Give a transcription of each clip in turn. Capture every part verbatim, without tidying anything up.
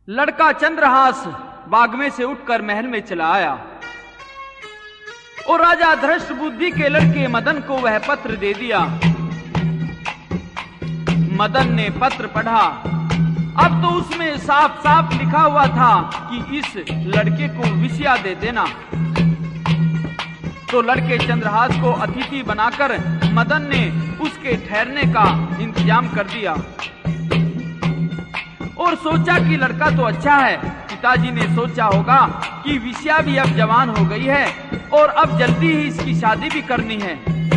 लड़का चंद्रहास बाग में से उठकर महल में चला आया और राजा धृष्ट बुद्धि के लड़के मदन को वह पत्र दे दिया। मदन ने पत्र पढ़ा। अब तो उसमें साफ साफ लिखा हुआ था कि इस लड़के को विषया दे देना। तो लड़के चंद्रहास को अतिथि बनाकर मदन ने उसके ठहरने का इंतजाम कर दिया और सोचा कि लड़का तो अच्छा है। पिताजी ने सोचा होगा कि विषया भी अब जवान हो गई है और अब जल्दी ही इसकी शादी भी करनी है,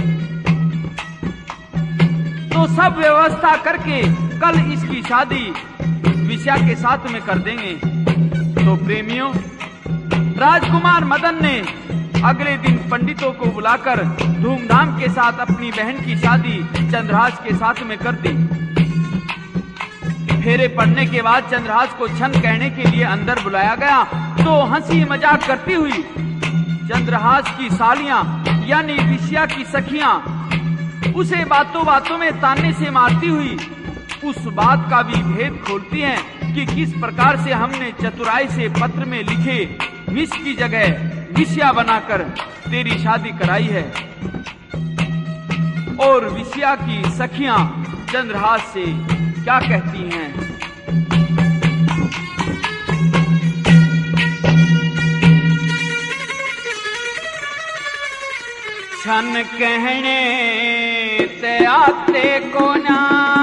तो सब व्यवस्था करके कल इसकी शादी विषया के साथ में कर देंगे। तो प्रेमियों, राजकुमार मदन ने अगले दिन पंडितों को बुलाकर धूमधाम के साथ अपनी बहन की शादी चंद्रहास के साथ में कर दी। फेरे पड़ने के बाद चंद्रहास को क्षण कहने के लिए अंदर बुलाया गया तो हंसी मजाक करती हुई चंद्रहास की सालियां यानी विषया की सखियां उसे बातों बातों में ताने से मारती हुई उस बात का भी भेद खोलती हैं कि किस प्रकार से हमने चतुराई से पत्र में लिखे विष की जगह विषया बनाकर तेरी शादी कराई है। और विषया की सखियां चंद्रहास से क्या कहती हैं? क्षण कहने ते आते को ना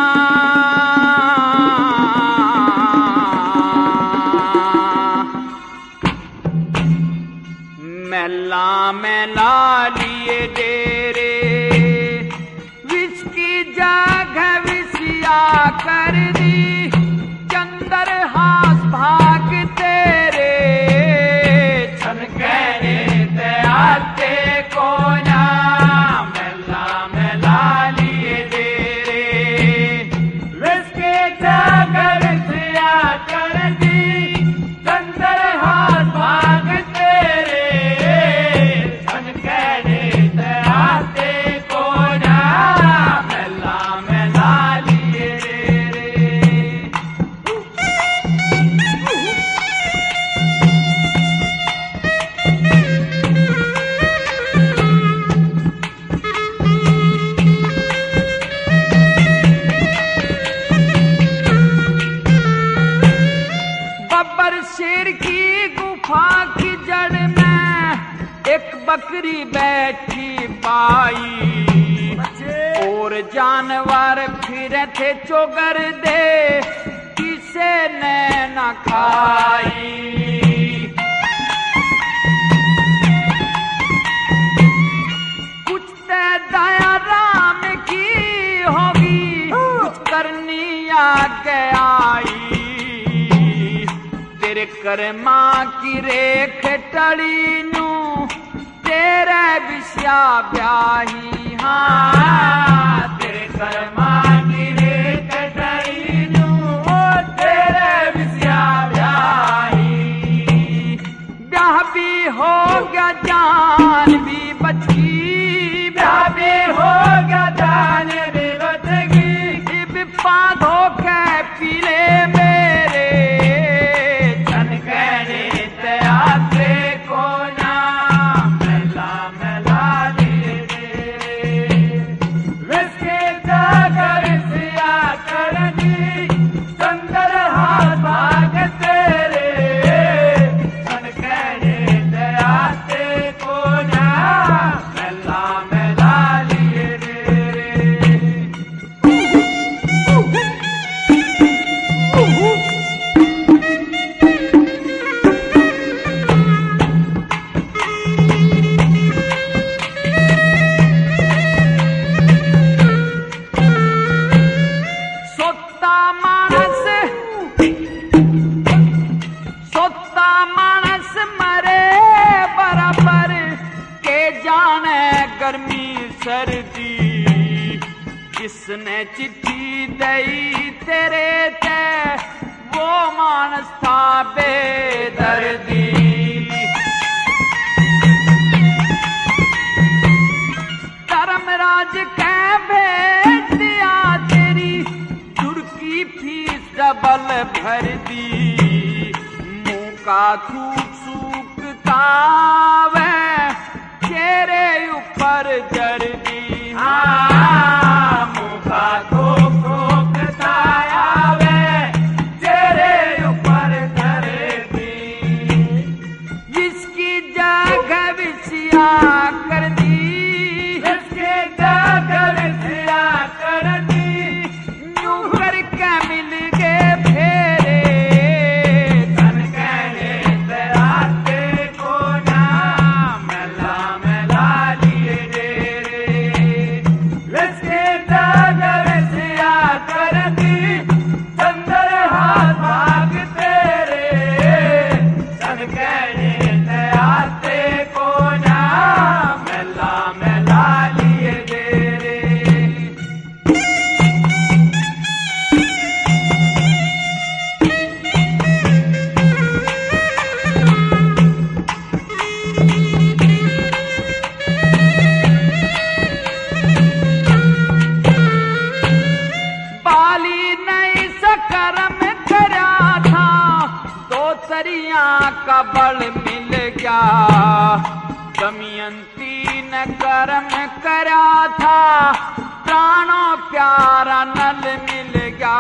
मैला मैला लिए डेरे विष की जगह विषया कर दी चंद्रहास भाग तेरे। क्षण कहने ते आते को ना मैला मैला लिए डेरे विष की जगह विषया कर दी चंद्रहास भाग तेरे। शेर की गुफा की जड़ में एक बकरी बैठी पाई और जानवर फिर थे चोगर दे किसे ने न खाई। कुछ ते दया राम की होगी कुछ करनी आगे आई। तेरे कर्मा की रेख टड़ी नू तेरे विषया ब्याही। हाँ तेरे कर्मा की रेख टड़ी नू तेरे विषया ब्याही। ब्याह भी हो गया जान भी बच गई ब्याह भी हो गया जान भी बच गई। बिपा धोखे पीले मेरे किसने चिट्ठी दई तेरे ते वो मानस था बेदर्दी। धर्मराज कह भेज दिया तेरी तुर्की फीस डबल भर दी। का थूक सूखता वे चेहरे ऊपर जर्दी, हाँ मुँह का थूक सूखता वे चेहरे ऊपर जर्दी, जिसकी जगह विसिया कर दी, जिसकी जगह विसिया कर दी, यूं करके मिल गए फेरे, तन कहने तेराते को ना मेला मेला लिए डेरे, जिसकी जगह विसिया कर दी, चंदर हाथ भाग तेरे, तन कहने तेराते को ना मेला मेला लिए डेरे। बाली नहीं सकरम करा था, तो तरिया का बल मिल गया, दमयंती ने कर्म करा था, प्राणों प्यारा नल मिल गया।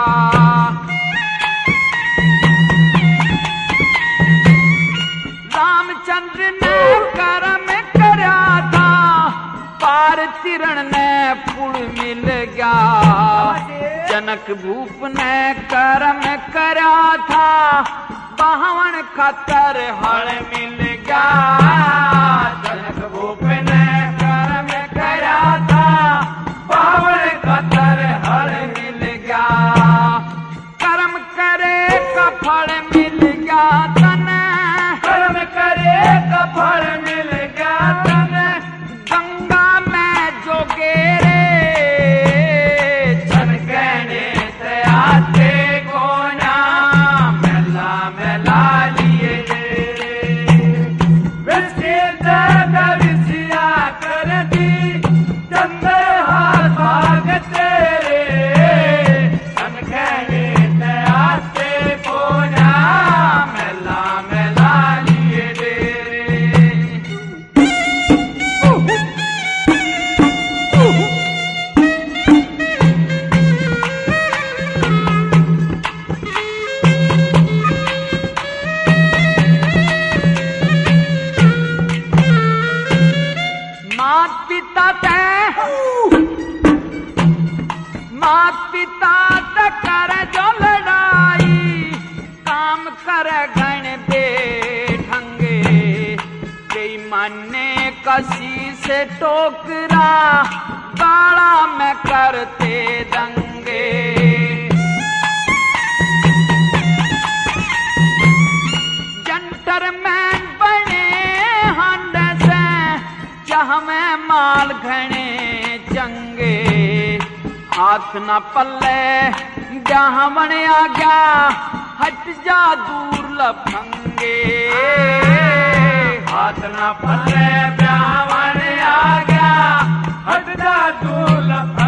रामचंद्र ने कर्म करा था, पार तिरण ने पुल मिल गया, जनक भूप ने कर्म करा था, बावन खतर हल मिल गया, जनक भूप ने कर्म करा था, बावन खतर हल मिल गया, कर्म करे का फल मिल गया तन, कर्म करे का फल मिल गया तन, गंगा में जोगेरे, तन कहने से आते को ना मेला मेला लिए डेरे, विषय जगह विषया कर दी, चंदर हाथ भाग तेरे, तन कहने से आते को ना मेला मेला लिए डेरे। मात पिता ते मात पिता ते कर जो लड़ाई, काम कर गण बेढंगे, बेईमाने कसी से टोकरा, गाड़ा में करते दंगे, जंटरमैन बने हंड से, जहाँ में माल घने चंगे, हाथ न पल्ले जहाँ बने आ गया, हट जा दूर लफंगे, हाथ न पल्ले ब्यावन आ गया, हट जा दूर लफंगे।